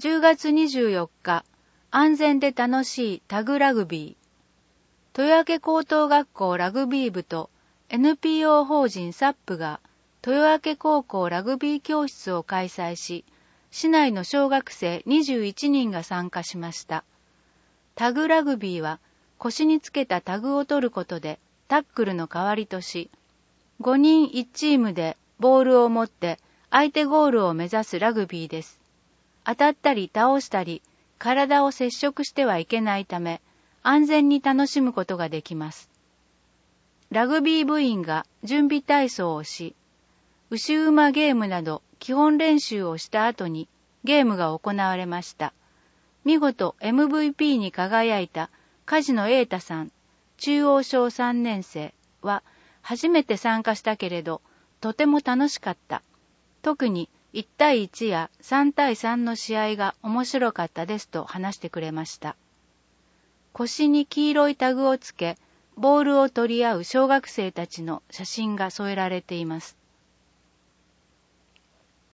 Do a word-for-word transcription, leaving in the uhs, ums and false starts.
じゅうがつにじゅうよっか、安全で楽しいタグラグビー。豊明高等学校ラグビー部と エヌピーオー 法人サップが豊明高校ラグビー教室を開催し、市内の小学生にじゅういちにんが参加しました。タグラグビーは腰につけたタグを取ることでタックルの代わりとし、ごにんいちチームでボールを持って相手ゴールを目指すラグビーです。当たったり倒したり、体を接触してはいけないため、安全に楽しむことができます。ラグビー部員が準備体操をし、牛馬ゲームなど基本練習をした後にゲームが行われました。見事 エムブイピー に輝いた梶野瑛太さん、中央小さんねん生は初めて参加したけれど、とても楽しかった。特にいちたいいちやさんたいさんの試合が面白かったですと話してくれました。腰に黄色いタグをつけ、ボールを取り合う小学生たちの写真が添えられています。